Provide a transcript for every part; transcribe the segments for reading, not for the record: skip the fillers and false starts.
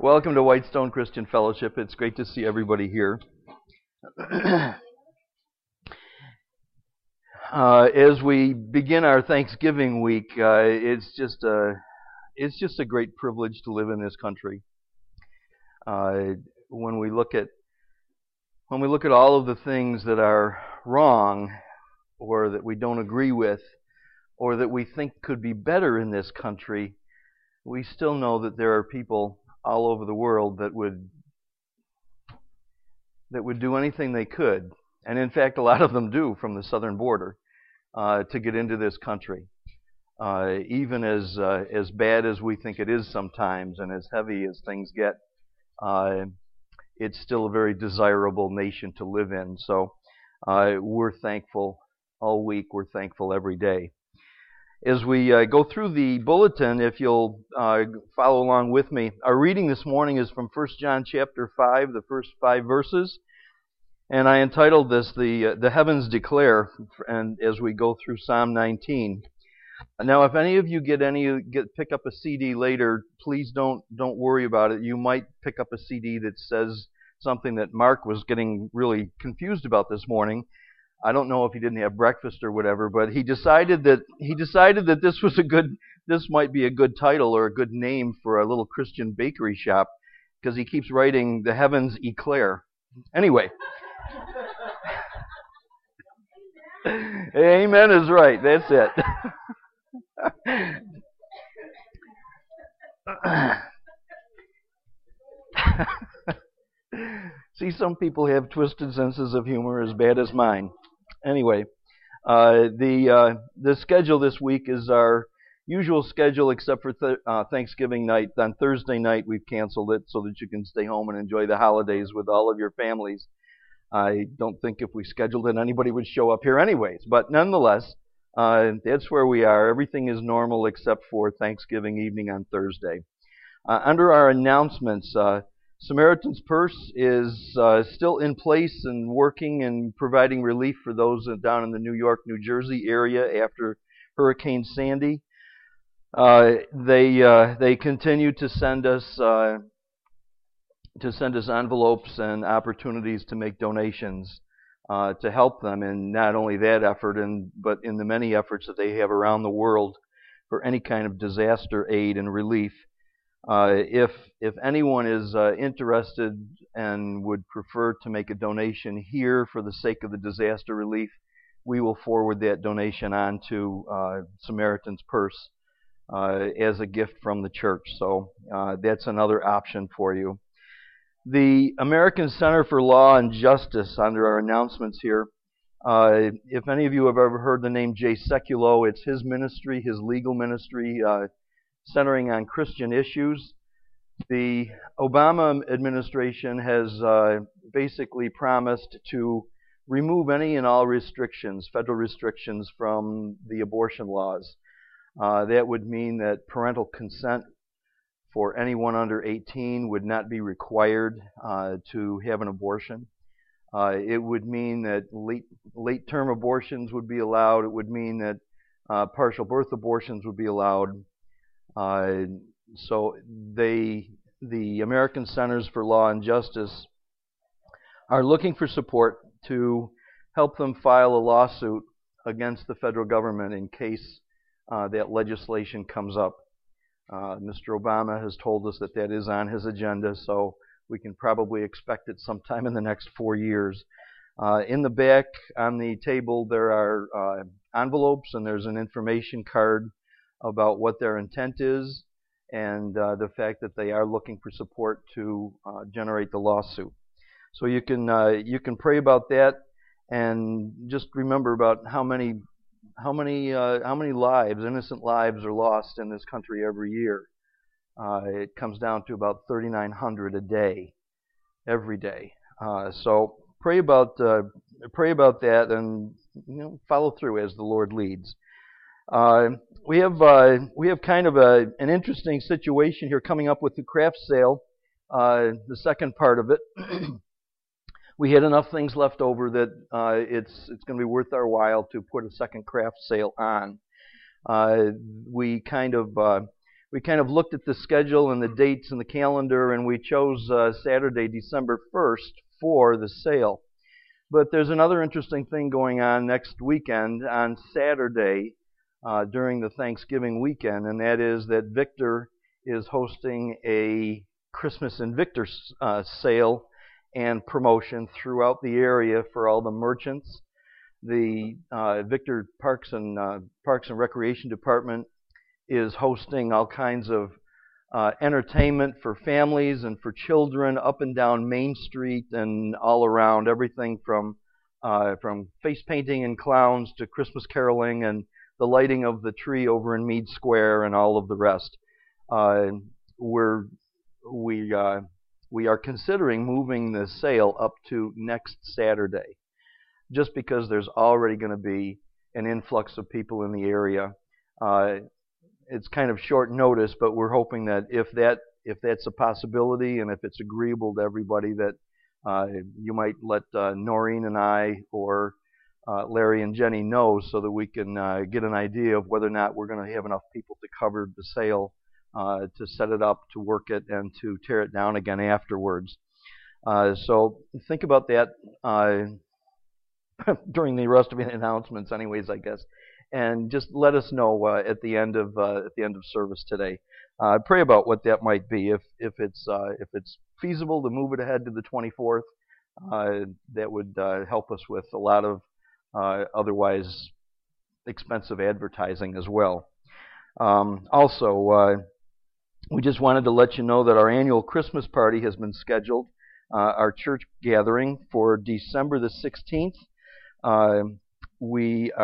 Welcome to Whitestone Christian Fellowship. It's great to see everybody here. As we begin our Thanksgiving week, it's just a great privilege to live in this country. When we look at all of the things that are wrong, or that we don't agree with, or that we think could be better in this country, we still know that there are people all over the world that would do anything they could, and in fact a lot of them do, from the southern border to get into this country. Even as bad as we think it is sometimes, and as heavy as things get, it's still a very desirable nation to live in. So we're thankful all week. We're thankful every day. As we go through the bulletin, if you'll follow along with me, our reading this morning is from 1 John chapter 5, the first 5 verses. And I entitled this, The Heavens Declare, and as we go through Psalm 19. Now, if any of you pick up a CD later, please don't worry about it. You might pick up a CD that says something that Mark was getting really confused about this morning. I don't know if he didn't have breakfast or whatever, but he decided that this might be a good title or a good name for a little Christian bakery shop, because he keeps writing The Heavens Eclair. Anyway. Amen is right. That's it. See, some people have twisted senses of humor as bad as mine. Anyway, the schedule this week is our usual schedule, except for Thanksgiving night. On Thursday night, we've canceled it so that you can stay home and enjoy the holidays with all of your families. I don't think if we scheduled it, anybody would show up here anyways. But nonetheless, that's where we are. Everything is normal except for Thanksgiving evening on Thursday. Under our announcements, Samaritan's Purse is still in place and working and providing relief for those down in the New York, New Jersey area after Hurricane Sandy. They continue to send us envelopes and opportunities to make donations to help them in not only that effort, but in the many efforts that they have around the world for any kind of disaster aid and relief. If anyone is interested and would prefer to make a donation here for the sake of the disaster relief, we will forward that donation on to Samaritan's Purse as a gift from the church. So that's another option for you. The American Center for Law and Justice, under our announcements here, if any of you have ever heard the name Jay Sekulow, it's his ministry, his legal ministry, centering on Christian issues. The Obama administration has basically promised to remove any and all restrictions, federal restrictions, from the abortion laws. That would mean that parental consent for anyone under 18 would not be required to have an abortion. It would mean that late-term abortions would be allowed. It would mean that partial birth abortions would be allowed. So the American Centers for Law and Justice are looking for support to help them file a lawsuit against the federal government in case that legislation comes up. Mr. Obama has told us that is on his agenda, so we can probably expect it sometime in the next 4 years. In the back on the table there are envelopes, and there's an information card about what their intent is and the fact that they are looking for support to generate the lawsuit. So you can pray about that, and just remember about how many lives, innocent lives, are lost in this country every year. It comes down to about 3,900 a day, every day. So pray about that, and follow through as the Lord leads. We have kind of an interesting situation here coming up with the craft sale, the second part of it. We had enough things left over that it's going to be worth our while to put a second craft sale on. We we kind of looked at the schedule and the dates and the calendar, and we chose Saturday, December 1st for the sale. But there's another interesting thing going on next weekend on Saturday during the Thanksgiving weekend, and that is that Victor is hosting a Christmas in Victor sale and promotion throughout the area for all the merchants. The Victor Parks and Recreation Department is hosting all kinds of entertainment for families and for children up and down Main Street and all around. Everything from face painting and clowns to Christmas caroling and the lighting of the tree over in Meade Square and all of the rest. We are considering moving the sale up to next Saturday, just because there's already going to be an influx of people in the area. It's kind of short notice, but we're hoping that if that's a possibility and if it's agreeable to everybody, that you might let Noreen and I or Larry and Jenny know, so that we can get an idea of whether or not we're going to have enough people to cover the sale, to set it up, to work it, and to tear it down again afterwards. So think about that during the rest of the announcements, anyways, I guess. And just let us know at the end of service today. Pray about what that might be. If it's feasible to move it ahead to the 24th, that would help us with a lot of otherwise expensive advertising as well. Also, we just wanted to let you know that our annual Christmas party has been scheduled. Our church gathering for December the 16th. We've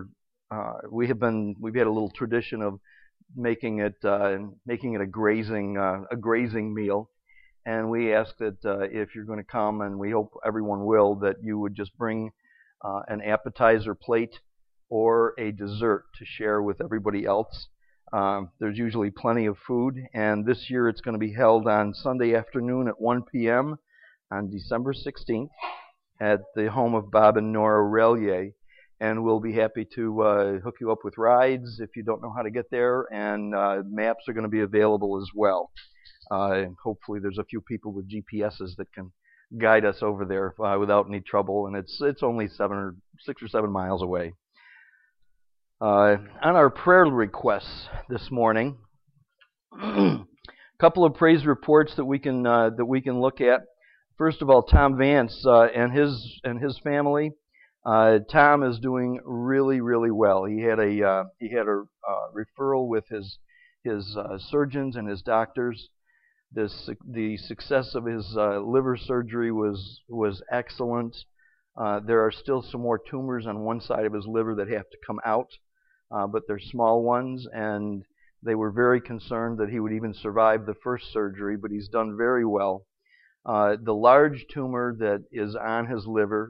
had a little tradition of making it a grazing meal, and we ask that if you're going to come, and we hope everyone will, that you would just bring an appetizer plate or a dessert to share with everybody else. There's usually plenty of food, and this year it's going to be held on Sunday afternoon at 1 p.m. on December 16th at the home of Bob and Nora Relier. And we'll be happy to hook you up with rides if you don't know how to get there, and maps are going to be available as well. Hopefully there's a few people with GPSs that can guide us over there without any trouble, and it's only 6 or 7 miles away. On our prayer requests this morning, a couple of praise reports that we can look at. First of all, Tom Vance and his family. Tom is doing really, really well. He had a referral with his surgeons and his doctors. The success of his liver surgery was excellent. There are still some more tumors on one side of his liver that have to come out, but they're small ones, and they were very concerned that he would even survive the first surgery, but he's done very well. The large tumor that is on his liver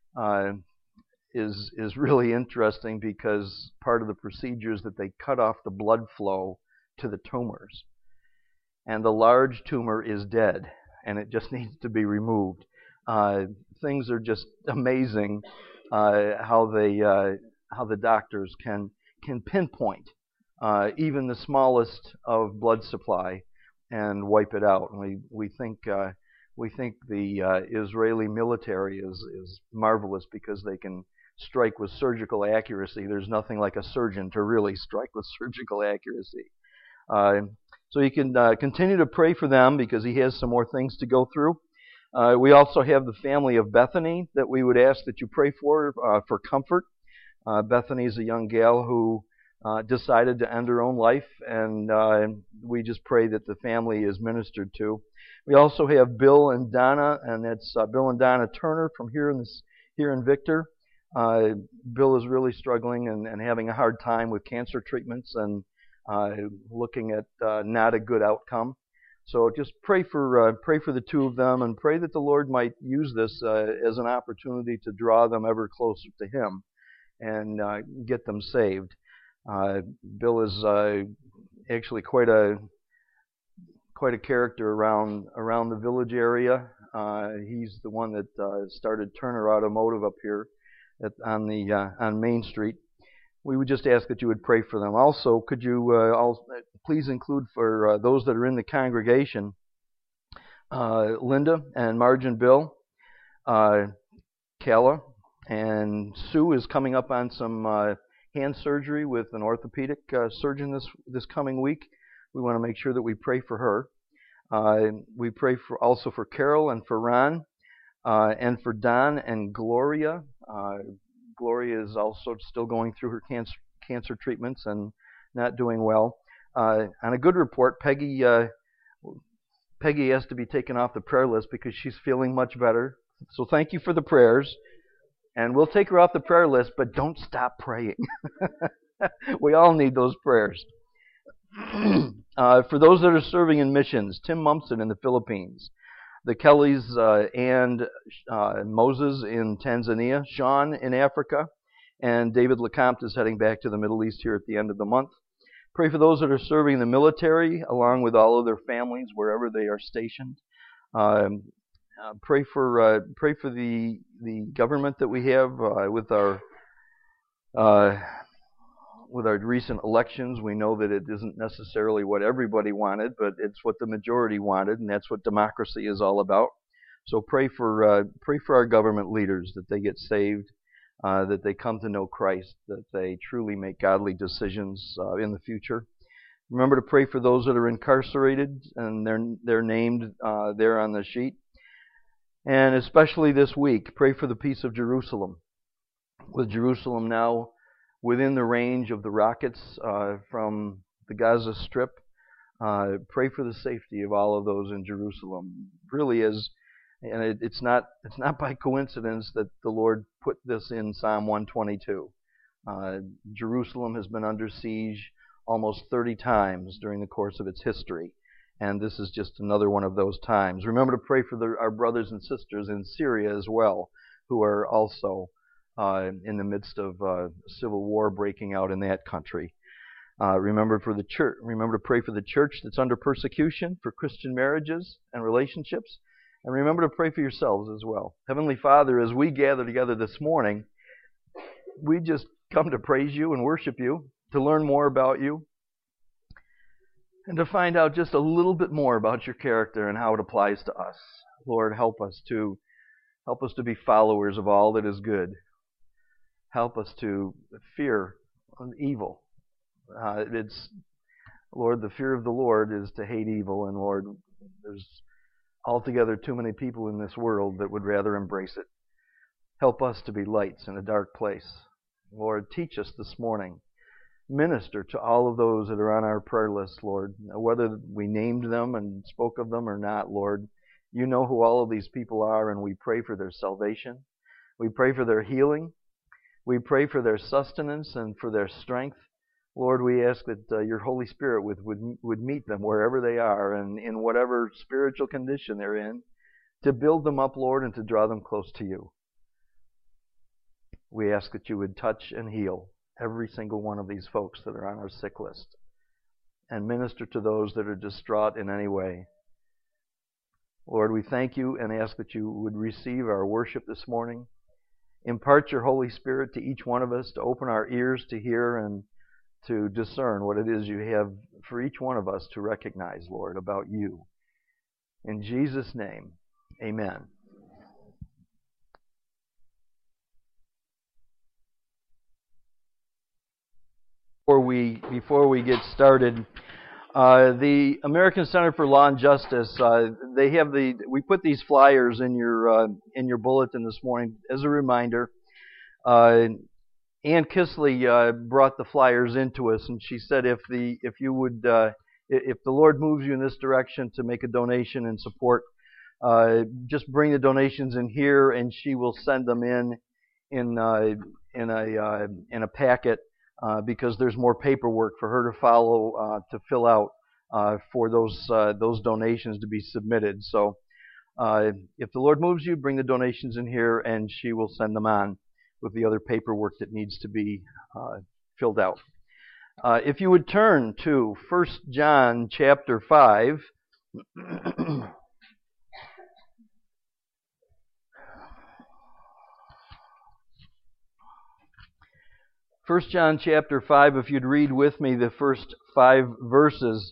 is really interesting, because part of the procedure is that they cut off the blood flow to the tumors. And the large tumor is dead, and it just needs to be removed. Things are just amazing how the doctors can pinpoint even the smallest of blood supply and wipe it out. And we think the Israeli military is marvelous, because they can strike with surgical accuracy. There's nothing like a surgeon to really strike with surgical accuracy. So you can continue to pray for them, because he has some more things to go through. We also have the family of Bethany that we would ask that you pray for comfort. Bethany is a young gal who decided to end her own life, and we just pray that the family is ministered to. We also have Bill and Donna, and that's Bill and Donna Turner from here in Victor. Bill is really struggling and having a hard time with cancer treatments, and looking at not a good outcome. So just pray for the two of them, and pray that the Lord might use this as an opportunity to draw them ever closer to Him and get them saved. Bill is actually quite a character around the village area. He's the one that started Turner Automotive up here on Main Street. we would just ask that you would pray for them. Also, could you please include for those that are in the congregation, Linda and Marge and Bill, Kala, and Sue is coming up on some hand surgery with an orthopedic surgeon this coming week. We want to make sure that we pray for her. We pray also for Carol and for Ron, and for Don and Gloria. Gloria is also still going through her cancer treatments and not doing well. On a good report, Peggy has to be taken off the prayer list because she's feeling much better. So thank you for the prayers. And we'll take her off the prayer list, but don't stop praying. We all need those prayers. For those that are serving in missions, Tim Mumpson in the Philippines, the Kellys and Moses in Tanzania, Sean in Africa, and David LeCompte is heading back to the Middle East here at the end of the month. Pray for those that are serving in the military, along with all of their families, wherever they are stationed. Pray for the government that we have with our recent elections. We know that it isn't necessarily what everybody wanted, but it's what the majority wanted, and that's what democracy is all about. So pray for our government leaders, that they get saved, that they come to know Christ, that they truly make godly decisions in the future. Remember to pray for those that are incarcerated, and they're named there on the sheet. And especially this week, pray for the peace of Jerusalem. With Jerusalem now within the range of the rockets from the Gaza Strip, pray for the safety of all of those in Jerusalem. Really is, and it's not by coincidence that the Lord put this in Psalm 122. Jerusalem has been under siege almost 30 times during the course of its history, and this is just another one of those times. Remember to pray for our brothers and sisters in Syria as well, who are also in the midst of civil war breaking out in that country. Remember for the church. Remember to pray for the church that's under persecution, for Christian marriages and relationships, and remember to pray for yourselves as well. Heavenly Father, as we gather together this morning, we just come to praise you and worship you, to learn more about you, and to find out just a little bit more about your character and how it applies to us. Lord, help us to be followers of all that is good. Help us to fear evil. Lord, the fear of the Lord is to hate evil, and Lord, there's altogether too many people in this world that would rather embrace it. Help us to be lights in a dark place. Lord, teach us this morning. Minister to all of those that are on our prayer list, Lord. Whether we named them and spoke of them or not, Lord, you know who all of these people are, and we pray for their salvation. We pray for their healing. We pray for their sustenance and for their strength. Lord, we ask that your Holy Spirit would meet them wherever they are and in whatever spiritual condition they're in, to build them up, Lord, and to draw them close to you. We ask that you would touch and heal every single one of these folks that are on our sick list, and minister to those that are distraught in any way. Lord, we thank you and ask that you would receive our worship this morning. Impart your Holy Spirit to each one of us, to open our ears to hear and to discern what it is you have for each one of us to recognize, Lord, about you. In Jesus' name, amen. Before we get started, the American Center for Law and Justice, we put these flyers in your bulletin this morning as a reminder. Ann Kisley brought the flyers into us, and she said if the Lord moves you in this direction to make a donation and support, just bring the donations in here, and she will send them in a packet. Because there's more paperwork for her to fill out for those donations to be submitted. So if the Lord moves you, bring the donations in here, and she will send them on with the other paperwork that needs to be filled out. If you would turn to 1 John chapter 5. 1 John chapter 5, if you'd read with me the first 5 verses.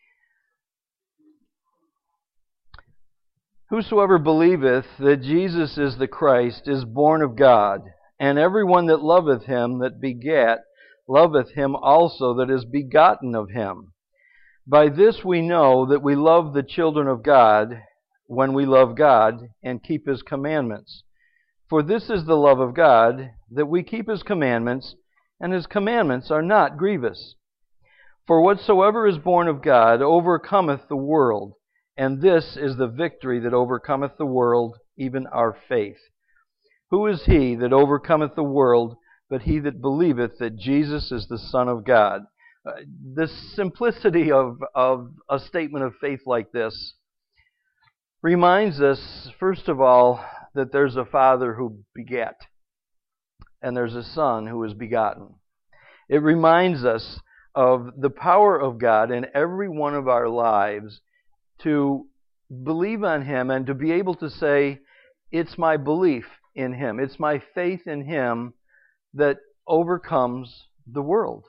Whosoever believeth that Jesus is the Christ is born of God, and everyone that loveth him that begat loveth him also that is begotten of him. By this we know that we love the children of God, when we love God and keep His commandments. For this is the love of God, that we keep His commandments, and His commandments are not grievous. For whatsoever is born of God overcometh the world, and this is the victory that overcometh the world, even our faith. Who is he that overcometh the world, but he that believeth that Jesus is the Son of God? The simplicity of a statement of faith like this reminds us, first of all, that there's a Father who begat, and there's a Son who is begotten. It reminds us of the power of God in every one of our lives to believe on Him and to be able to say, it's my belief in Him, it's my faith in Him that overcomes the world.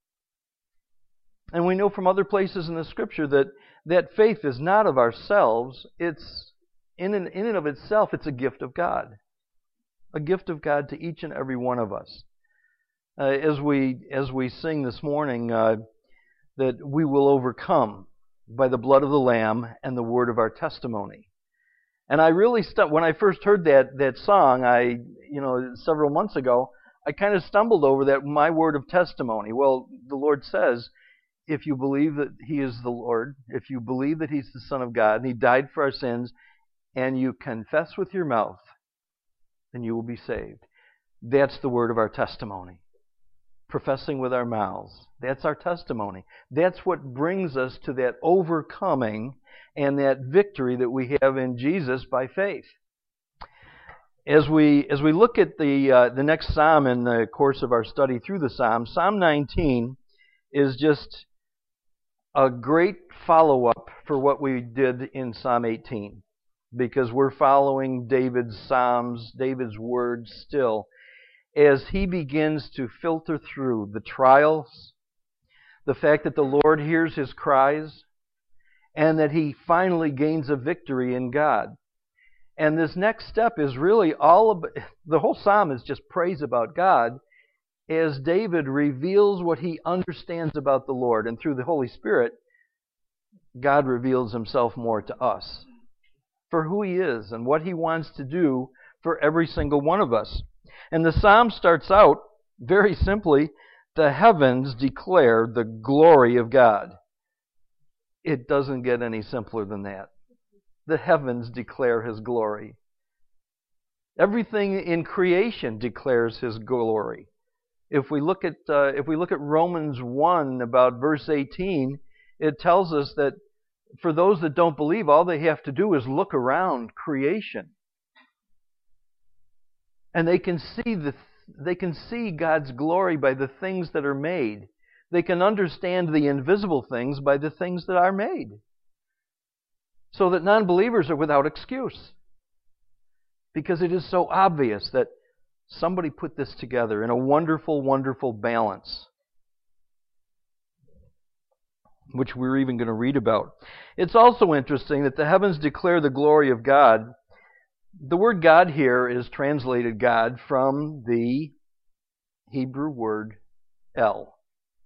And we know from other places in the Scripture that faith is not of ourselves. It's in and of itself, it's a gift of God. A gift of God to each and every one of us. As we sing this morning, that we will overcome by the blood of the Lamb and the word of our testimony. And I really when I first heard that song, several months ago, I kind of stumbled over that, my word of testimony. Well, the Lord says, if you believe that He is the Lord, if you believe that He's the Son of God, and He died for our sins, and you confess with your mouth, then you will be saved. That's the word of our testimony. Professing with our mouths. That's our testimony. That's what brings us to that overcoming and that victory that we have in Jesus by faith. As we look at the next psalm in the course of our study through the Psalms, Psalm 19 is just a great follow-up for what we did in Psalm 18, because we're following David's Psalms, David's words still, as he begins to filter through the trials, the fact that the Lord hears his cries, and that he finally gains a victory in God. And this next step is really the whole psalm is just praise about God, as David reveals what he understands about the Lord. And through the Holy Spirit, God reveals Himself more to us for who He is and what He wants to do for every single one of us. And the psalm starts out very simply, the heavens declare the glory of God. It doesn't get any simpler than that. The heavens declare His glory. Everything in creation declares His glory. If we look at Romans 1, about verse 18, it tells us that for those that don't believe, all they have to do is look around creation, and they can see God's glory by the things that are made. They can understand the invisible things by the things that are made. So that non-believers are without excuse. Because it is so obvious that somebody put this together in a wonderful, wonderful balance, which we're even going to read about. It's also interesting that the heavens declare the glory of God. The word God here is translated God from the Hebrew word El.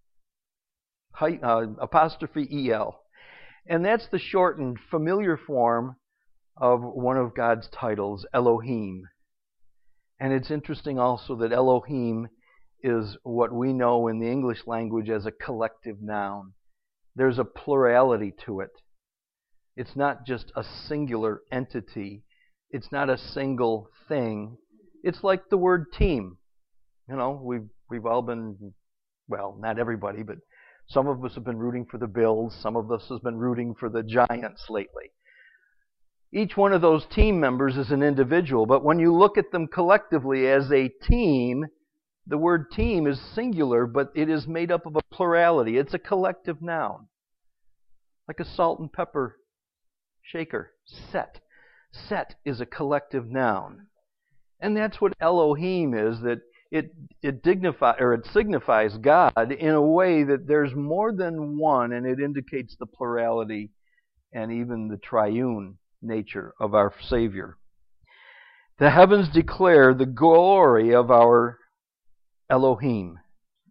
Apostrophe EL. And that's the shortened, familiar form of one of God's titles, Elohim. And it's interesting also that Elohim is what we know in the English language as a collective noun. There's a plurality to it. It's not just a singular entity. It's not a single thing. It's like the word team. You know, we've all been, well, not everybody, but some of us have been rooting for the Bills. Some of us have been rooting for the Giants lately. Each one of those team members is an individual, but when you look at them collectively as a team, the word team is singular, but it is made up of a plurality. It's a collective noun. Like a salt and pepper shaker. Set. Set is a collective noun. And that's what Elohim is, that it signifies God in a way that there's more than one, and it indicates the plurality and even the triune nature of our Savior. The heavens declare the glory of our Elohim,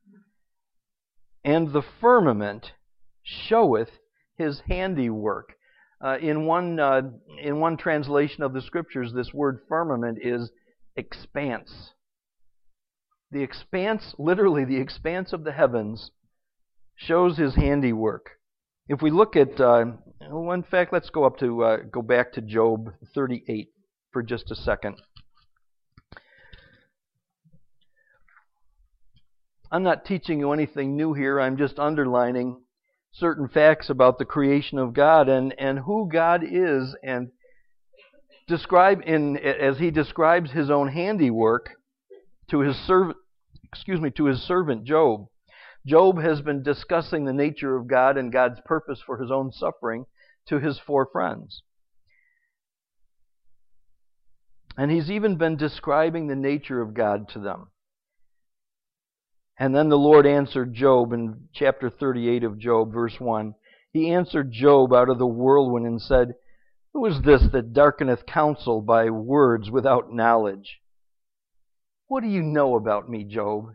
and the firmament showeth his handiwork. In one translation of the Scriptures, this word firmament is expanse. The expanse, literally the expanse of the heavens, shows his handiwork. If we look at, in fact, let's go back to Job 38 for just a second. I'm not teaching you anything new here. I'm just underlining certain facts about the creation of God and who God is, and as he describes his own handiwork to his servant Job. Job has been discussing the nature of God and God's purpose for his own suffering to his 4 friends. And he's even been describing the nature of God to them. And then the Lord answered Job in chapter 38 of Job, verse 1. He answered Job out of the whirlwind and said, "Who is this that darkeneth counsel by words without knowledge?" What do you know about me, Job?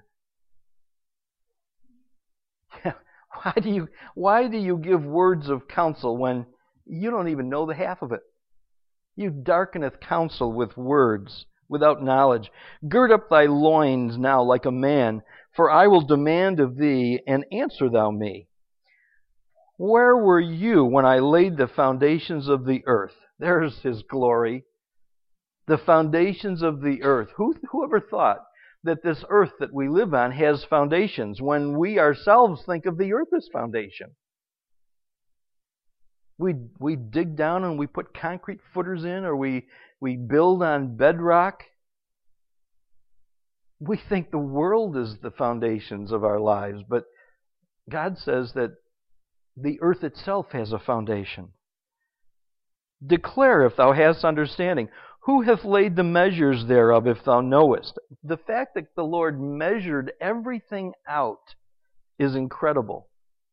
Why do you give words of counsel when you don't even know the half of it? You darkeneth counsel with words without knowledge. Gird up thy loins now like a man, for I will demand of thee, and answer thou me. Where were you when I laid the foundations of the earth? There's his glory. The foundations of the earth. Who ever thought that this earth that we live on has foundations when we ourselves think of the earth as foundation? We dig down and we put concrete footers in, or we build on bedrock. We think the world is the foundations of our lives, but God says that the earth itself has a foundation. Declare if thou hast understanding. Who hath laid the measures thereof, if thou knowest? The fact that the Lord measured everything out is incredible.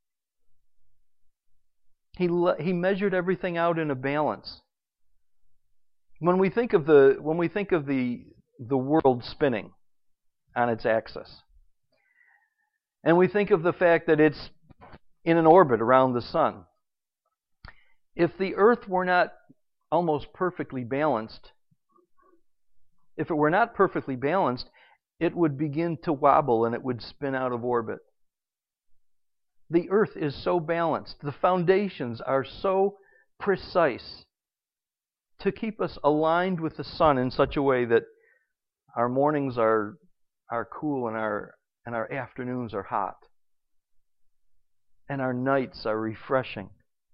He measured everything out in a balance. When we think of the world spinning on its axis, and we think of the fact that it's in an orbit around the sun, if the earth were not almost perfectly balanced, if it were not perfectly balanced, it would begin to wobble and it would spin out of orbit. The earth is so balanced. The foundations are so precise to keep us aligned with the sun in such a way that our mornings are cool and our afternoons are hot. And our nights are refreshing.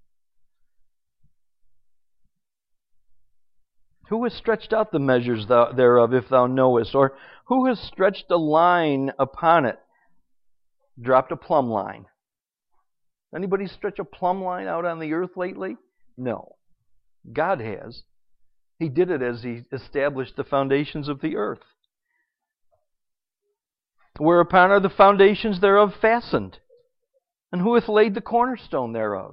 Who has stretched out the measures thereof, if thou knowest? Or who has stretched a line upon it? Dropped a plumb line. Anybody stretch a plumb line out on the earth lately? No. God has. He did it as He established the foundations of the earth. Whereupon are the foundations thereof fastened? And who hath laid the cornerstone thereof?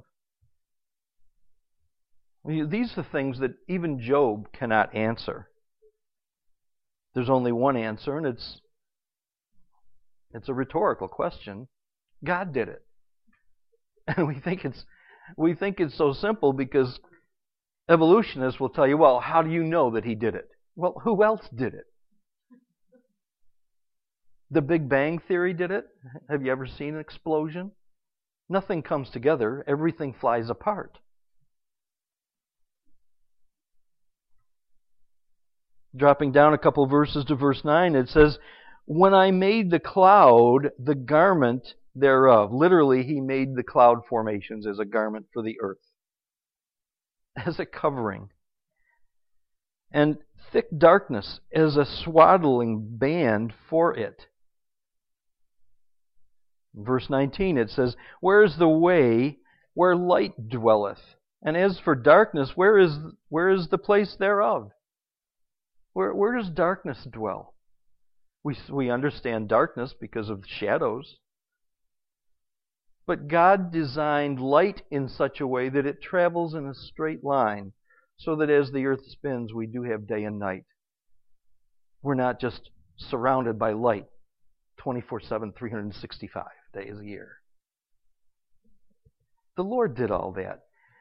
These are the things that even Job cannot answer. There's only one answer, and it's a rhetorical question. God did it. And we think it's so simple because evolutionists will tell you, well, how do you know that He did it? Well, who else did it? The Big Bang Theory did it. Have you ever seen an explosion? Nothing comes together. Everything flies apart. Dropping down a couple verses to verse 9, it says, when I made the cloud the garment thereof. Literally, He made the cloud formations as a garment for the earth, as a covering. And thick darkness as a swaddling band for it. In verse 19 it says, where is the way where light dwelleth? And as for darkness, where is the place thereof? Where does darkness dwell? We understand darkness because of shadows. But God designed light in such a way that it travels in a straight line, so that as the earth spins, we do have day and night. We're not just surrounded by light 24/7, 365 days a year. The Lord did all that.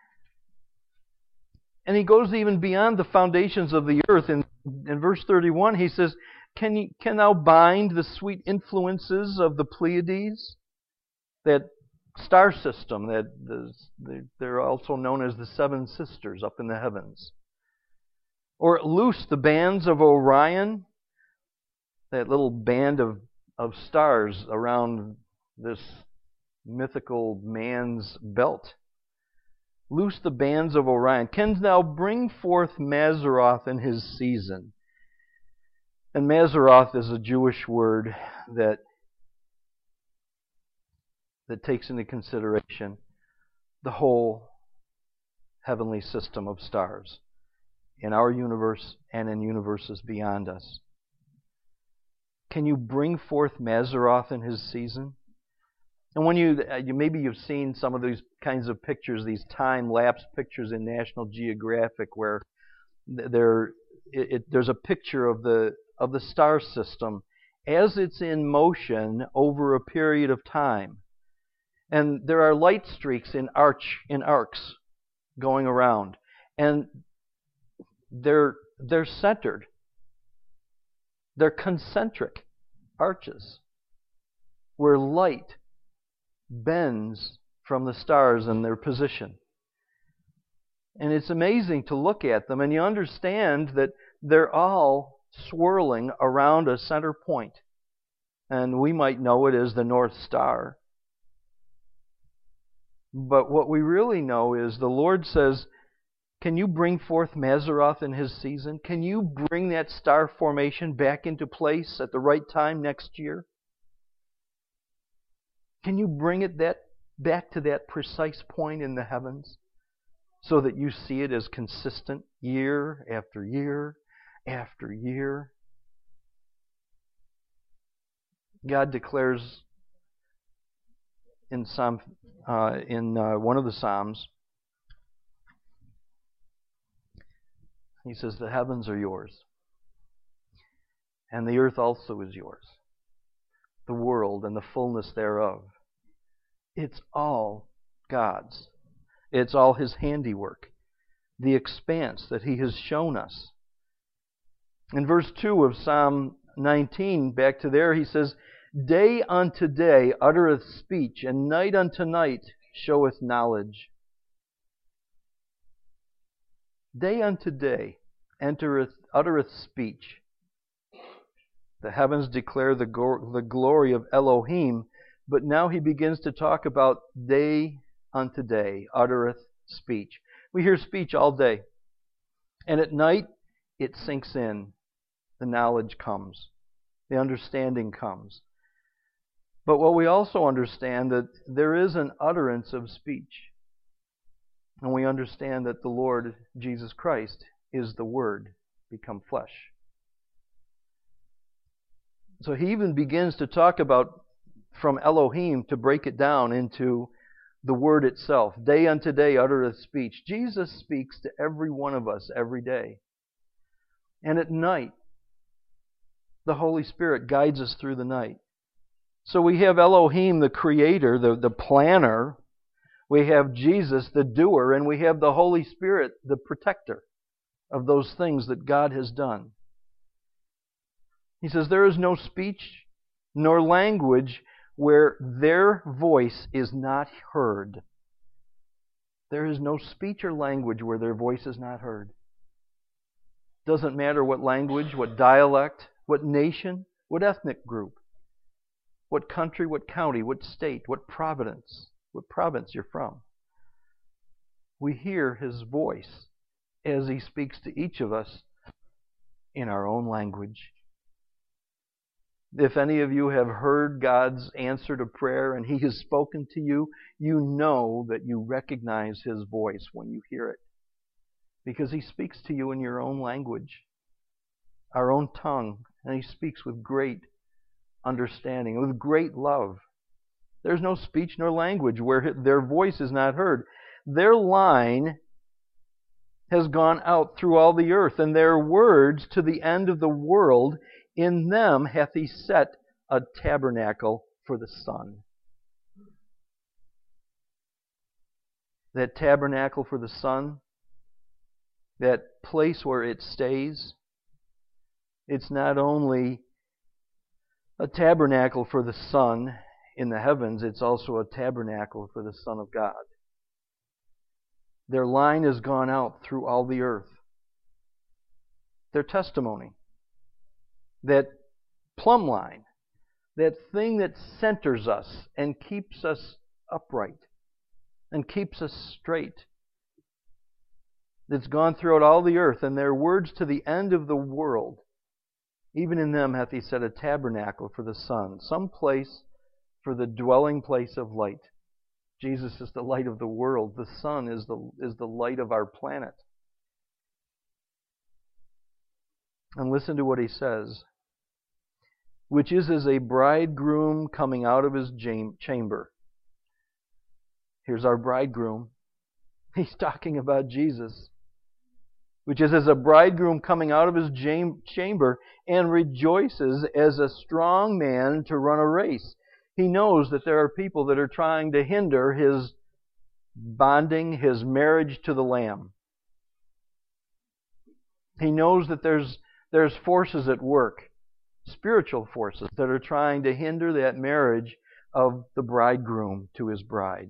And He goes even beyond the foundations of the earth. In verse 31, He says, Can thou bind the sweet influences of the Pleiades? That star system, they're also known as the seven sisters up in the heavens. Or loose the bands of Orion, that little band of stars around this mythical man's belt. Loose the bands of Orion. Canst thou bring forth Mazzaroth in his season? And Mazzaroth is a Jewish word that takes into consideration the whole heavenly system of stars in our universe and in universes beyond us. Can you bring forth Mazzaroth in his season? And when maybe you've seen some of these kinds of pictures, these time-lapse pictures in National Geographic, where there's a picture of the star system as it's in motion over a period of time. And there are light streaks in arcs going around, and they're centered. They're concentric arches where light bends from the stars in their position. And it's amazing to look at them, and you understand that they're all swirling around a center point. And we might know it as the North Star. But what we really know is the Lord says, can you bring forth Mazzaroth in his season? Can you bring that star formation back into place at the right time next year? Can you bring it back to that precise point in the heavens so that you see it as consistent year after year after year? God declares in one of the Psalms, He says, the heavens are yours, and the earth also is yours, the world and the fullness thereof. It's all God's. It's all His handiwork, the expanse that He has shown us. In verse 2 of Psalm 19, back to there, He says, day unto day uttereth speech, and night unto night showeth knowledge. Day unto day uttereth speech. The heavens declare the glory of Elohim, but now He begins to talk about day unto day uttereth speech. We hear speech all day, and at night it sinks in. The knowledge comes. The understanding comes. But what we also understand that there is an utterance of speech. And we understand that the Lord Jesus Christ is the Word become flesh. So He even begins to talk about from Elohim to break it down into the Word itself. Day unto day uttereth speech. Jesus speaks to every one of us every day. And at night, the Holy Spirit guides us through the night. So we have Elohim, the Creator, the planner. We have Jesus, the doer. And we have the Holy Spirit, the protector of those things that God has done. He says, there is no speech nor language where their voice is not heard. There is no speech or language where their voice is not heard. Doesn't matter what language, what dialect, what nation, what ethnic group, what country, what county, what state, what province you're from. We hear His voice as He speaks to each of us in our own language. If any of you have heard God's answer to prayer and He has spoken to you, you know that you recognize His voice when you hear it. Because He speaks to you in your own language, our own tongue, and He speaks with great understanding, with great love. There's no speech nor language where their voice is not heard. Their line has gone out through all the earth, and their words to the end of the world. In them hath He set a tabernacle for the sun. That tabernacle for the sun, that place where it stays, it's not only a tabernacle for the sun in the heavens, it's also a tabernacle for the Son of God. Their line has gone out through all the earth. Their testimony, that plumb line, that thing that centers us and keeps us upright and keeps us straight, that's gone throughout all the earth, and their words to the end of the world. Even in them hath He set a tabernacle for the sun, some place for the dwelling place of light. Jesus is the light of the world. The sun is the light of our planet. And listen to what He says. Which is as a bridegroom coming out of his chamber. Here's our bridegroom. He's talking about Jesus. Which is as a bridegroom coming out of his chamber and rejoices as a strong man to run a race. He knows that there are people that are trying to hinder his bonding, his marriage to the Lamb. He knows that there's forces at work, spiritual forces, that are trying to hinder that marriage of the bridegroom to his bride.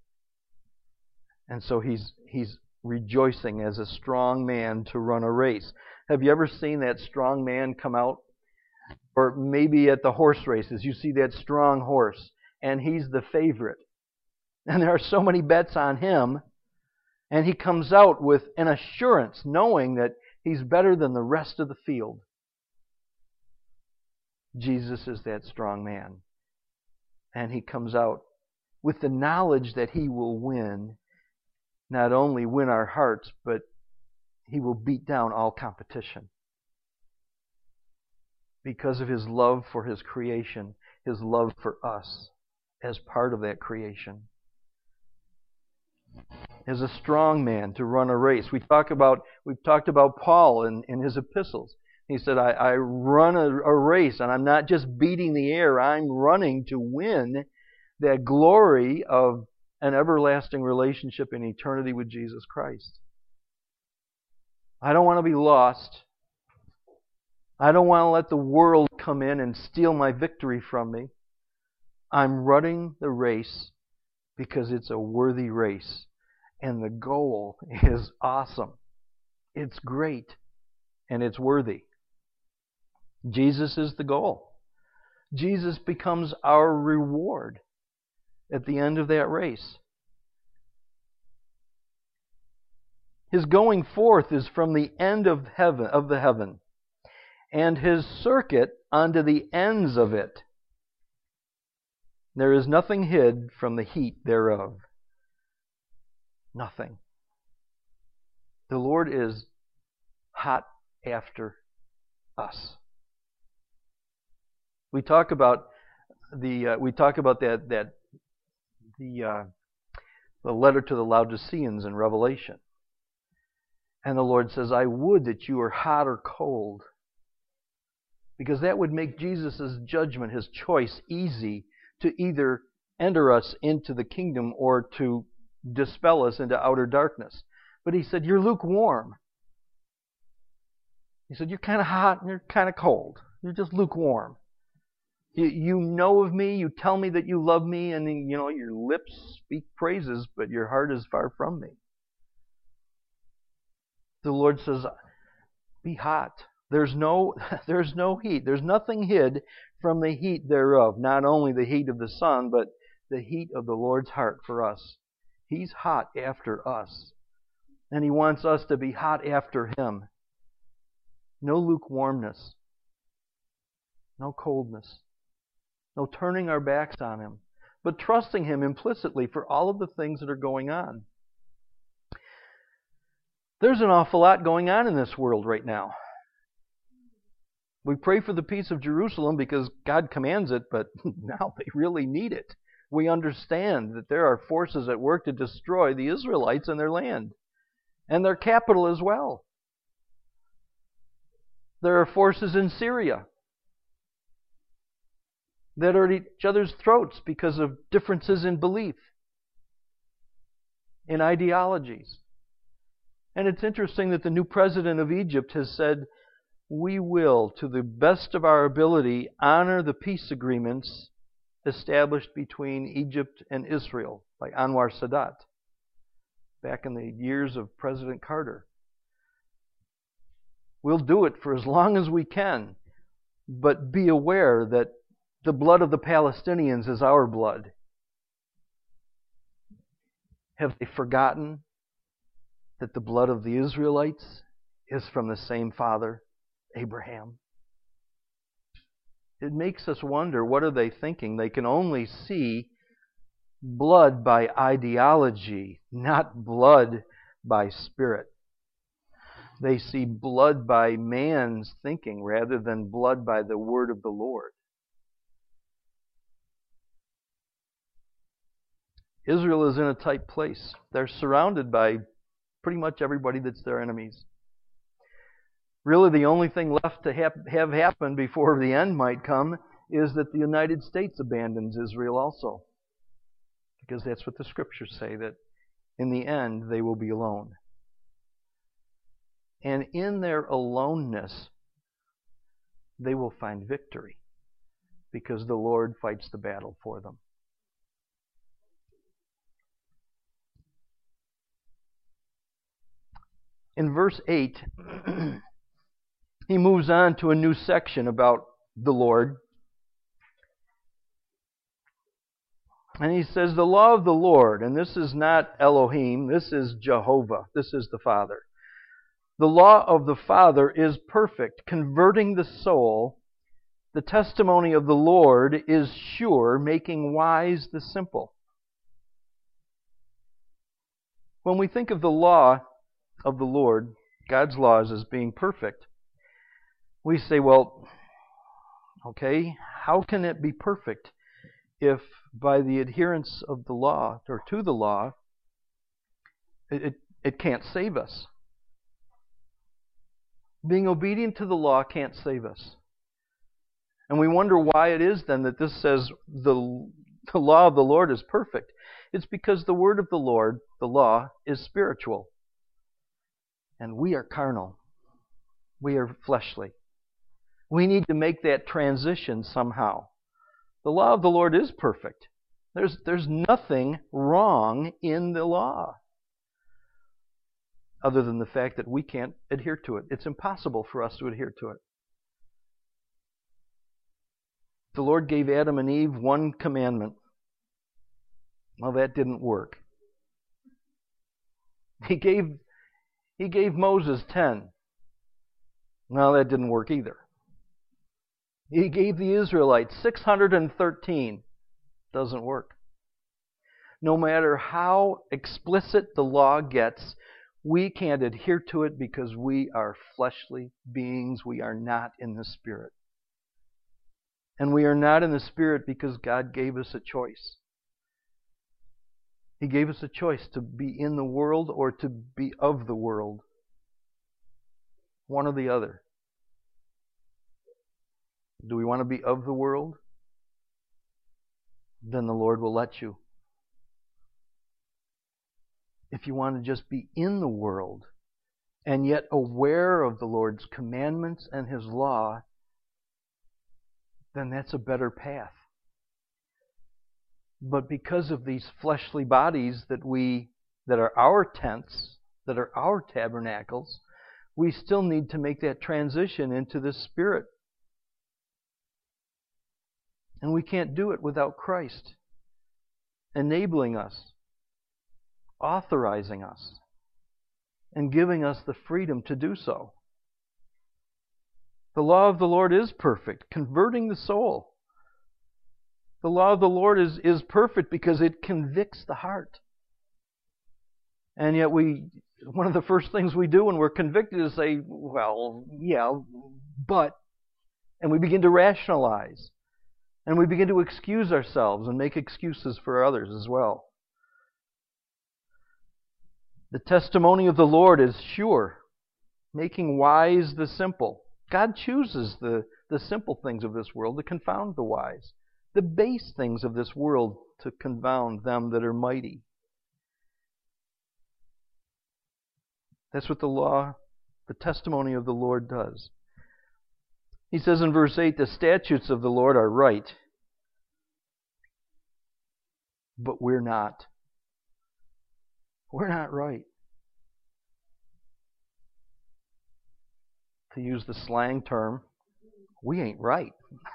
And so he's rejoicing as a strong man to run a race. Have you ever seen that strong man come out? Or maybe at the horse races, you see that strong horse, and he's the favorite. And there are so many bets on him, and he comes out with an assurance, knowing that he's better than the rest of the field. Jesus is that strong man. And He comes out with the knowledge that He will win, not only win our hearts, but He will beat down all competition. Because of His love for His creation, His love for us as part of that creation. As a strong man to run a race. We've talked about Paul in his epistles. He said, I run a race, and I'm not just beating the air, I'm running to win that glory of an everlasting relationship in eternity with Jesus Christ. I don't want to be lost. I don't want to let the world come in and steal my victory from me. I'm running the race because it's a worthy race. And the goal is awesome. It's great. And it's worthy. Jesus is the goal. Jesus becomes our reward at the end of that race. His going forth is from the end of the heaven, and His circuit unto the ends of it. There is nothing hid from the heat thereof. Nothing. The Lord is hot after us. We talk about the letter to the Laodiceans in Revelation. And the Lord says, I would that you were hot or cold. Because that would make Jesus' judgment, His choice, easy to either enter us into the kingdom or to dispel us into outer darkness. But He said, you're lukewarm. He said, you're kind of hot and you're kind of cold. You're just lukewarm. You know of me, you tell me that you love me, and your lips speak praises, but your heart is far from me. The Lord says, be hot. There's no heat. There's nothing hid from the heat thereof. Not only the heat of the sun, but the heat of the Lord's heart for us. He's hot after us. And He wants us to be hot after Him. No lukewarmness. No coldness. No turning our backs on Him. But trusting Him implicitly for all of the things that are going on. There's an awful lot going on in this world right now. We pray for the peace of Jerusalem because God commands it, but now they really need it. We understand that there are forces at work to destroy the Israelites and their land, and their capital as well. There are forces in Syria that are at each other's throats because of differences in belief, in ideologies. And it's interesting that the new president of Egypt has said, we will, to the best of our ability, honor the peace agreements established between Egypt and Israel by Anwar Sadat back in the years of President Carter. We'll do it for as long as we can, but be aware that the blood of the Palestinians is our blood. Have they forgotten that the blood of the Israelites is from the same father, Abraham? It makes us wonder, what are they thinking? They can only see blood by ideology, not blood by spirit. They see blood by man's thinking rather than blood by the word of the Lord. Israel is in a tight place. They're surrounded by pretty much everybody that's their enemies. Really, the only thing left to have happen before the end might come is that the United States abandons Israel also. Because that's what the Scriptures say, that in the end they will be alone. And in their aloneness, they will find victory because the Lord fights the battle for them. In verse 8, he moves on to a new section about the Lord. And he says, the law of the Lord, and this is not Elohim, this is Jehovah, this is the Father. The law of the Father is perfect, converting the soul. The testimony of the Lord is sure, making wise the simple. When we think of the law of the Lord, God's laws, as being perfect, we say, well, okay, how can it be perfect if by the adherence of the law, or to the law, it can't save us? Being obedient to the law can't save us. And we wonder why it is then that this says the law of the Lord is perfect. It's because the word of the Lord, the law, is spiritual. And we are carnal. We are fleshly. We need to make that transition somehow. The law of the Lord is perfect. There's nothing wrong in the law, other than the fact that we can't adhere to it. It's impossible for us to adhere to it. The Lord gave Adam and Eve one commandment. Well, that didn't work. He gave Moses 10. Well, that didn't work either. He gave the Israelites 613. Doesn't work. No matter how explicit the law gets, we can't adhere to it because we are fleshly beings. We are not in the Spirit. And we are not in the Spirit because God gave us a choice. He gave us a choice to be in the world or to be of the world. One or the other. Do we want to be of the world? Then the Lord will let you. If you want to just be in the world and yet aware of the Lord's commandments and His law, then that's a better path. But because of these fleshly bodies that are our tents, that are our tabernacles, we still need to make that transition into the Spirit. And we can't do it without Christ enabling us, authorizing us, and giving us the freedom to do so. The law of the Lord is perfect, converting the soul. The law of the Lord is perfect because it convicts the heart. And yet one of the first things we do when we're convicted is say, well, yeah, but And we begin to rationalize. And we begin to excuse ourselves and make excuses for others as well. The testimony of the Lord is sure, making wise the simple. God chooses the simple things of this world to confound the wise, the base things of this world to confound them that are mighty. That's what the testimony of the Lord does. He says in verse 8, the statutes of the Lord are right, but we're not. We're not right. To use the slang term, we ain't right.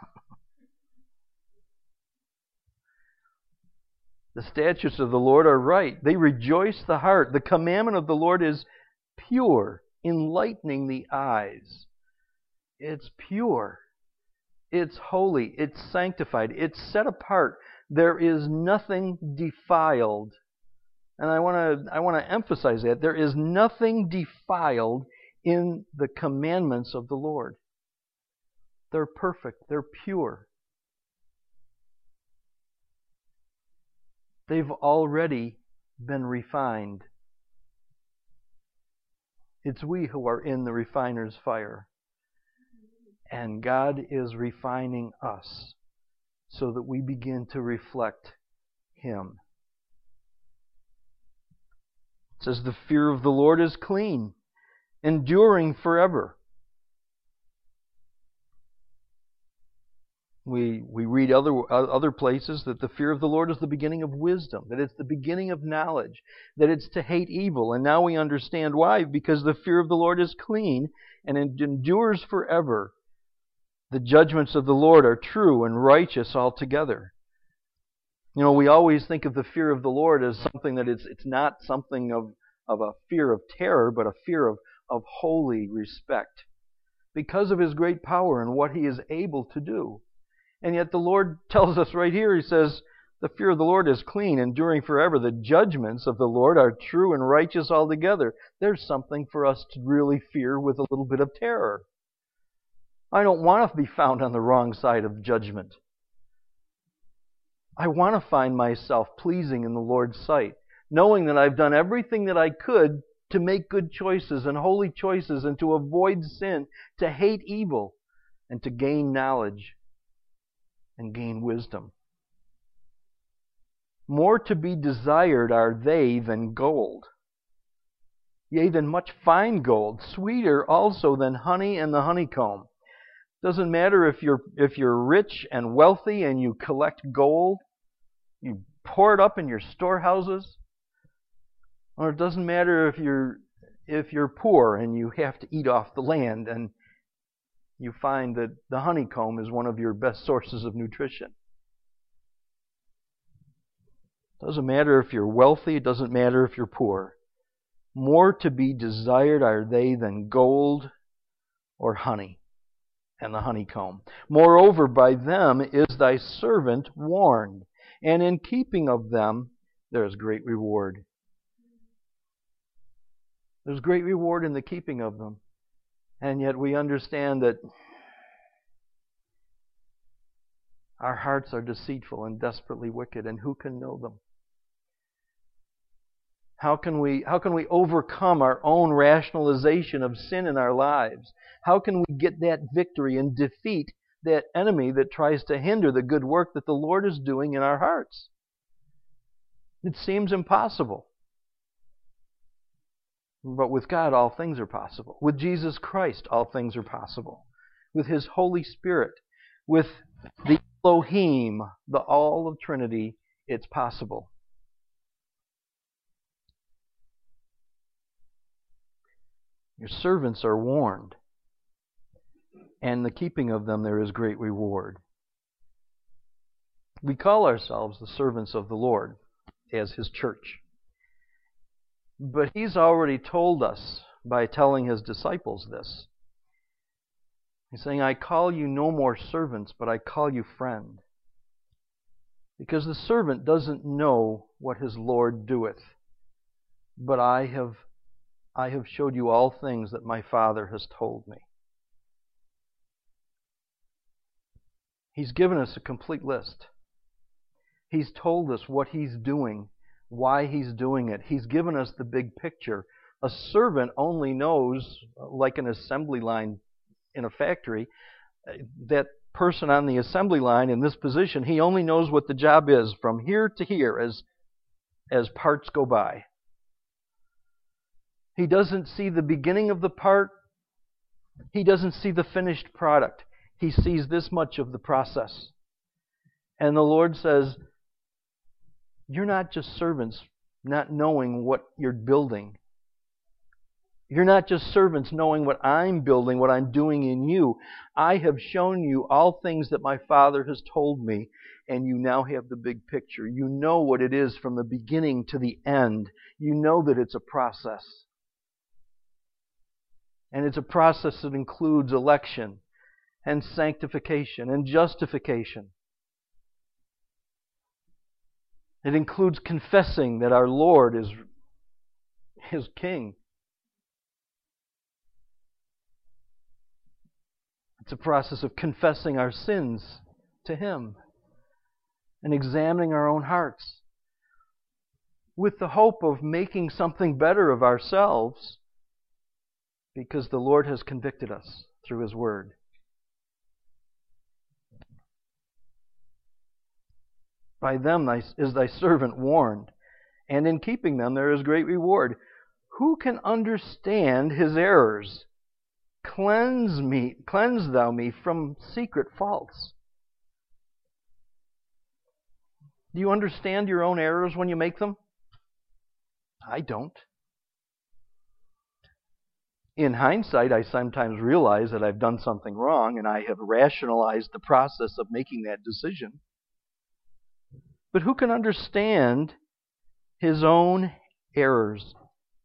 The statutes of the Lord are right. They rejoice the heart. The commandment of the Lord is pure, enlightening the eyes. It's pure. It's holy. It's sanctified. It's set apart. There is nothing defiled. And I want to emphasize that. There is nothing defiled in the commandments of the Lord. They're perfect. They're pure. They've already been refined. It's we who are in the refiner's fire. And God is refining us so that we begin to reflect Him. It says, the fear of the Lord is clean, enduring forever. We read other places that the fear of the Lord is the beginning of wisdom, that it's the beginning of knowledge, that it's to hate evil. And now we understand why, because the fear of the Lord is clean and it endures forever. The judgments of the Lord are true and righteous altogether. You know, we always think of the fear of the Lord as something that it's not something of a fear of terror, but a fear of holy respect, because of His great power and what He is able to do. And yet the Lord tells us right here, He says, the fear of the Lord is clean, enduring forever. The judgments of the Lord are true and righteous altogether. There's something for us to really fear with a little bit of terror. I don't want to be found on the wrong side of judgment. I want to find myself pleasing in the Lord's sight, knowing that I've done everything that I could to make good choices and holy choices and to avoid sin, to hate evil, and to gain knowledge and gain wisdom. More to be desired are they than gold, yea, than much fine gold, sweeter also than honey and the honeycomb. Doesn't matter if you're rich and wealthy and you collect gold, you pour it up in your storehouses, or it doesn't matter if you're poor and you have to eat off the land and you find that the honeycomb is one of your best sources of nutrition. It doesn't matter if you're wealthy, it doesn't matter if you're poor. More to be desired are they than gold or honey and the honeycomb. Moreover, by them is thy servant warned, and in keeping of them there is great reward. There's great reward in the keeping of them. And yet we understand that our hearts are deceitful and desperately wicked, and who can know them? How can we overcome our own rationalization of sin in our lives? How can we get that victory and defeat that enemy that tries to hinder the good work that the Lord is doing in our hearts? It seems impossible. But with God, all things are possible. With Jesus Christ, all things are possible. With His Holy Spirit, with the Elohim, the all of Trinity, it's possible. Your servants are warned, and in the keeping of them there is great reward. We call ourselves the servants of the Lord as His church. But He's already told us by telling His disciples this. He's saying, I call you no more servants, but I call you friend. Because the servant doesn't know what his Lord doeth. But I have showed you all things that my Father has told me. He's given us a complete list. He's told us what He's doing, why He's doing it. He's given us the big picture. A servant only knows, like an assembly line in a factory, that person on the assembly line in this position, he only knows what the job is from here to here as parts go by. He doesn't see the beginning of the part. He doesn't see the finished product. He sees this much of the process. And the Lord says, you're not just servants not knowing what you're building. You're not just servants knowing what I'm building, what I'm doing in you. I have shown you all things that my Father has told me, and you now have the big picture. You know what it is from the beginning to the end. You know that it's a process. And it's a process that includes election and sanctification and justification. It includes confessing that our Lord is King. It's a process of confessing our sins to Him and examining our own hearts with the hope of making something better of ourselves, because the Lord has convicted us through His Word. By them is thy servant warned, and in keeping them there is great reward. Who can understand his errors? Cleanse thou me from secret faults. Do you understand your own errors when you make them? I don't. In hindsight, I sometimes realize that I've done something wrong, and I have rationalized the process of making that decision. But who can understand his own errors?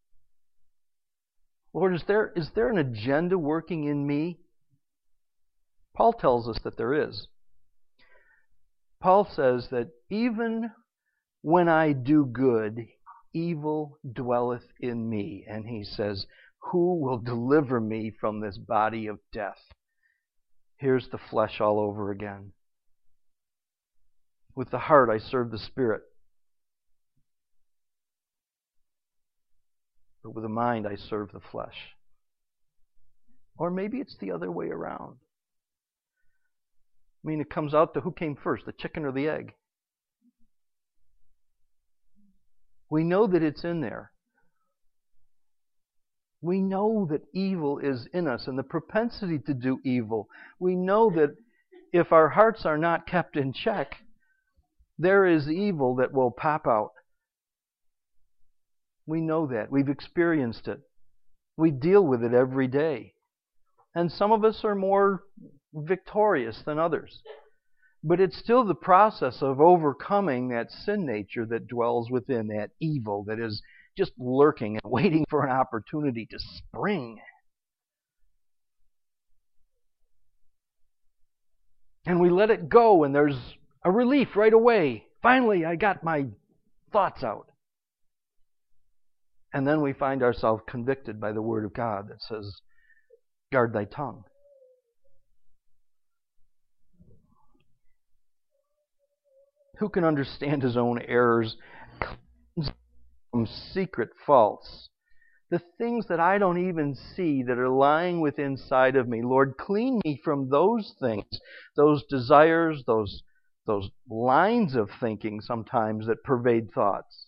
Lord, is there an agenda working in me? Paul tells us that there is. Paul says that even when I do good, evil dwelleth in me. And he says, who will deliver me from this body of death? Here's the flesh all over again. With the heart I serve the Spirit, but with the mind I serve the flesh. Or maybe it's the other way around. I mean, it comes out to who came first, the chicken or the egg. We know that it's in there. We know that evil is in us and the propensity to do evil. We know that if our hearts are not kept in check, there is evil that will pop out. We know that. We've experienced it. We deal with it every day. And some of us are more victorious than others. But it's still the process of overcoming that sin nature that dwells within, that evil that is just lurking and waiting for an opportunity to spring. And we let it go, and there's a relief right away. Finally, I got my thoughts out. And then we find ourselves convicted by the Word of God that says, guard thy tongue. Who can understand his own errors? Cleanse from secret faults. The things that I don't even see that are lying within inside of me. Lord, clean me from those things, those desires, those lines of thinking sometimes that pervade thoughts.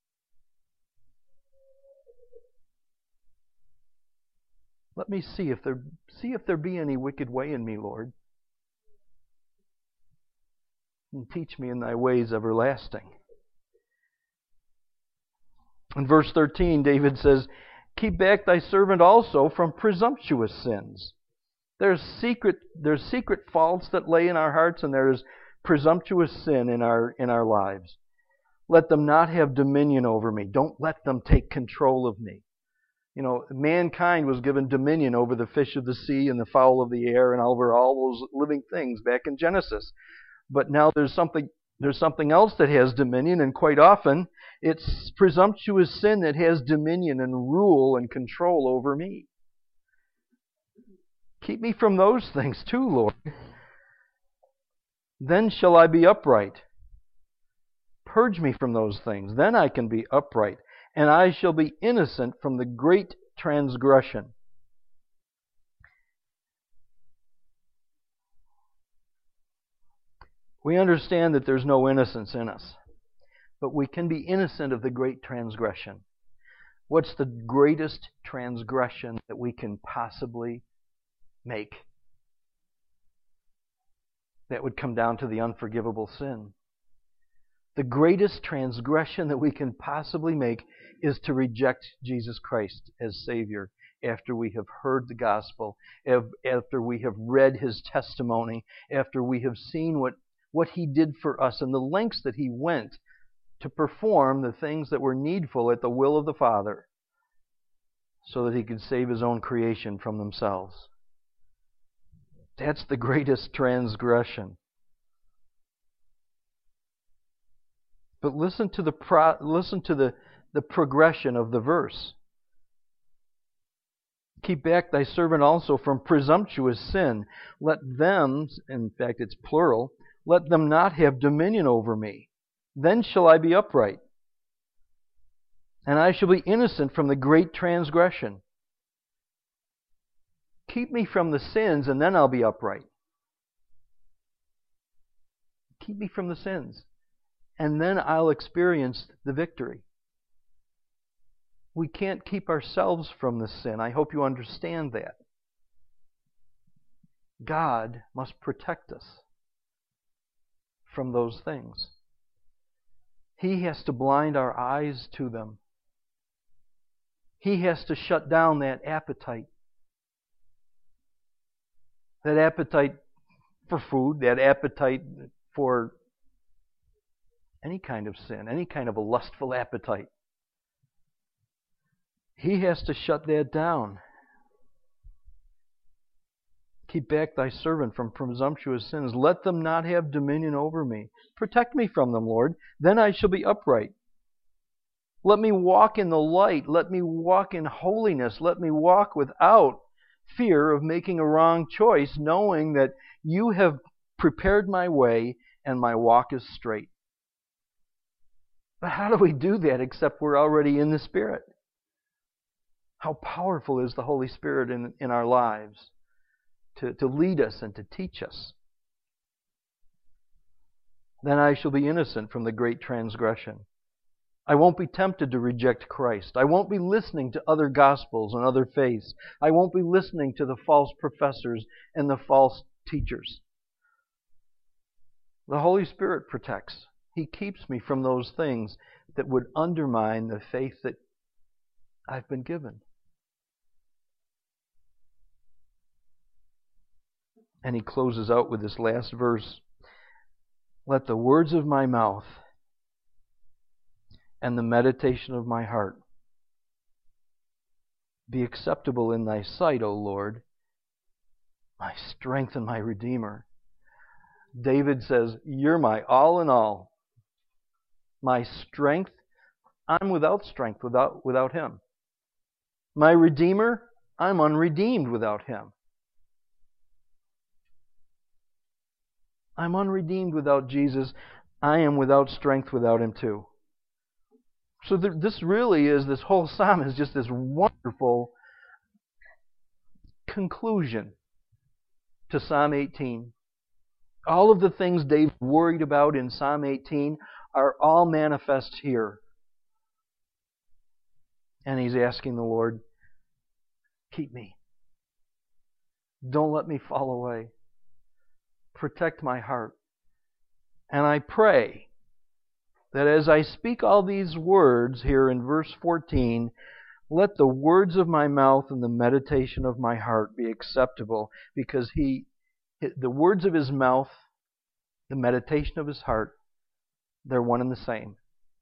Let me see if there be any wicked way in me, Lord. And teach me in thy ways everlasting. In verse 13, David says, keep back thy servant also from presumptuous sins. There's secret faults that lay in our hearts, and there's presumptuous sin in our lives. Let them not have dominion over me. Don't let them take control of me. You know, mankind was given dominion over the fish of the sea and the fowl of the air and over all those living things back in Genesis. But now there's something else that has dominion, and quite often it's presumptuous sin that has dominion and rule and control over me. Keep me from those things too, Lord. Then shall I be upright. Purge me from those things. Then I can be upright, and I shall be innocent from the great transgression. We understand that there's no innocence in us, but we can be innocent of the great transgression. What's the greatest transgression that we can possibly make? That would come down to the unforgivable sin. The greatest transgression that we can possibly make is to reject Jesus Christ as Savior after we have heard the gospel, after we have read His testimony, after we have seen what He did for us and the lengths that He went to perform the things that were needful at the will of the Father so that He could save His own creation from themselves. That's the greatest transgression. But listen to the progression of the verse. Keep back thy servant also from presumptuous sin. Let them, in fact it's plural, let them not have dominion over me. Then shall I be upright, and I shall be innocent from the great transgression. Keep me from the sins, and then I'll be upright. Keep me from the sins, and then I'll experience the victory. We can't keep ourselves from the sin. I hope you understand that. God must protect us from those things. He has to blind our eyes to them. He has to shut down that appetite. That appetite for food, that appetite for any kind of sin, any kind of a lustful appetite. He has to shut that down. Keep back thy servant from presumptuous sins. Let them not have dominion over me. Protect me from them, Lord. Then I shall be upright. Let me walk in the light. Let me walk in holiness. Let me walk without fear of making a wrong choice, knowing that you have prepared my way and my walk is straight. But how do we do that except we're already in the Spirit? How powerful is the Holy Spirit in our lives to lead us and to teach us? Then I shall be innocent from the great transgression. I won't be tempted to reject Christ. I won't be listening to other gospels and other faiths. I won't be listening to the false professors and the false teachers. The Holy Spirit protects. He keeps me from those things that would undermine the faith that I've been given. And he closes out with this last verse. Let the words of my mouth and the meditation of my heart be acceptable in thy sight, O Lord, my strength and my Redeemer. David says, you're my all in all. My strength, I'm without strength without Him. My Redeemer, I'm unredeemed without Him. I'm unredeemed without Jesus. I am without strength without Him too. So this whole psalm is just this wonderful conclusion to Psalm 18. All of the things David worried about in Psalm 18 are all manifest here. And he's asking the Lord, keep me. Don't let me fall away. Protect my heart. And I pray that as I speak all these words here in verse 14, let the words of my mouth and the meditation of my heart be acceptable, because the words of his mouth, the meditation of his heart, they're one and the same.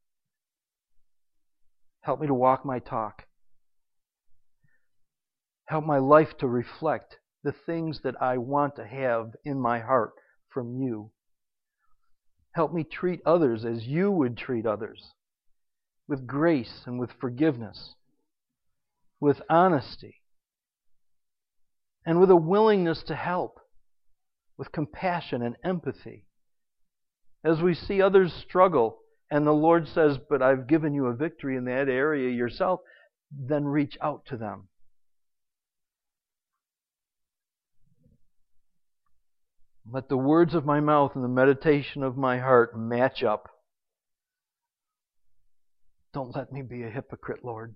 Help me to walk my talk. Help my life to reflect the things that I want to have in my heart from you. Help me treat others as you would treat others, with grace and with forgiveness, with honesty, and with a willingness to help, with compassion and empathy, As we see others struggle, and the Lord says, but I've given you a victory in that area yourself, then reach out to them. Let the words of my mouth and the meditation of my heart match up. Don't let me be a hypocrite, Lord.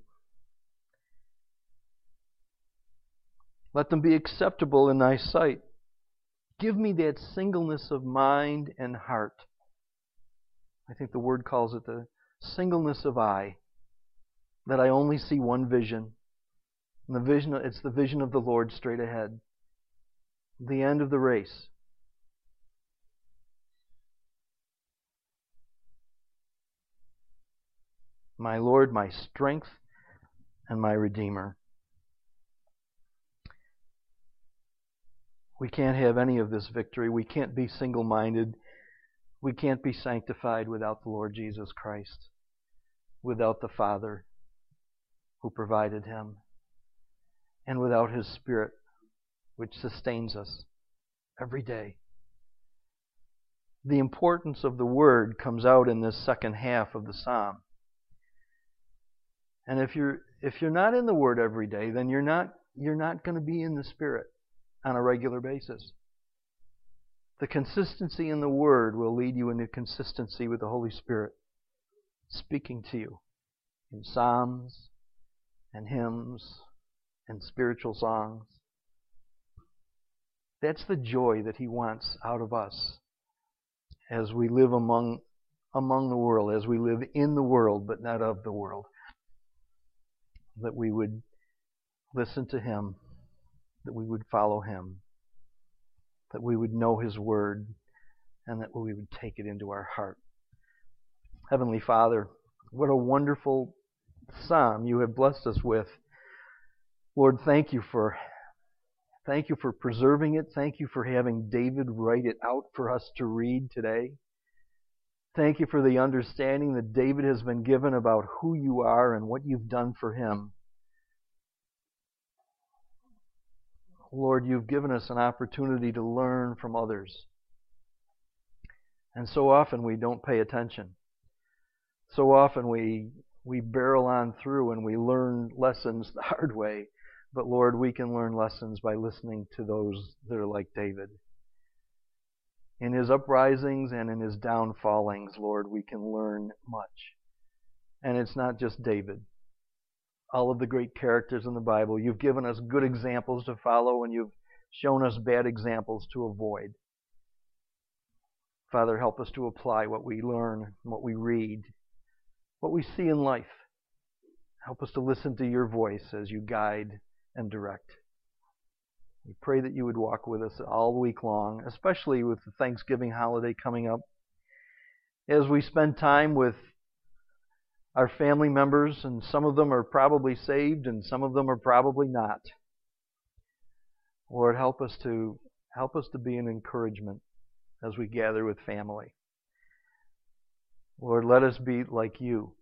Let them be acceptable in thy sight. Give me that singleness of mind and heart. I think the Word calls it the singleness of eye, that I only see one vision. And it's the vision of the Lord straight ahead. The end of the race. My Lord, my strength, and my Redeemer. We can't have any of this victory. We can't be single-minded. We can't be sanctified without the Lord Jesus Christ, without the Father who provided Him, and without His Spirit, which sustains us every day. The importance of the Word comes out in this second half of the Psalm. And if you're not in the Word every day, then you're not going to be in the Spirit on a regular basis. The consistency in the Word will lead you into consistency with the Holy Spirit speaking to you in psalms and hymns and spiritual songs. That's the joy that He wants out of us as we live among the world, as we live in the world but not of the world. That we would listen to Him, that we would follow Him, that we would know His Word, and that we would take it into our heart. Heavenly Father, what a wonderful psalm you have blessed us with. Lord, thank you for preserving it. Thank you for having David write it out for us to read today. Thank you for the understanding that David has been given about who you are and what you've done for him. Lord, you've given us an opportunity to learn from others. And so often we don't pay attention. So often we barrel on through and we learn lessons the hard way. But Lord, we can learn lessons by listening to those that are like David. In his uprisings and in his downfallings, Lord, we can learn much. And it's not just David. All of the great characters in the Bible, you've given us good examples to follow and you've shown us bad examples to avoid. Father, help us to apply what we learn, what we read, what we see in life. Help us to listen to your voice as you guide and direct. We pray that you would walk with us all week long, especially with the Thanksgiving holiday coming up. As we spend time with our family members, and some of them are probably saved and some of them are probably not. Lord, help us to be an encouragement as we gather with family. Lord, let us be like you.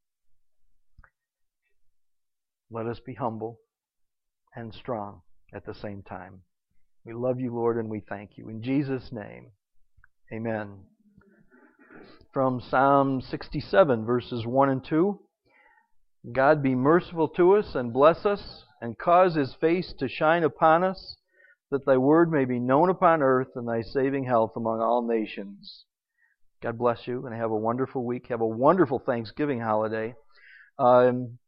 Let us be humble and strong at the same time. We love you, Lord, and we thank you. In Jesus' name, amen. From Psalm 67, verses 1 and 2. God be merciful to us and bless us and cause His face to shine upon us, that thy word may be known upon earth and thy saving health among all nations. God bless you and have a wonderful week. Have a wonderful Thanksgiving holiday.